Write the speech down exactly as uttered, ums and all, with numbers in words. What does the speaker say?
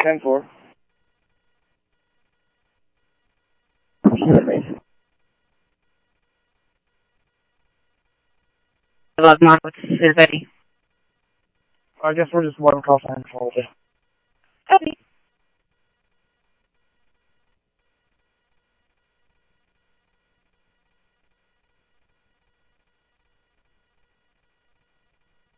ten four. Love Mark, is ready. I guess we're just one call sign for you.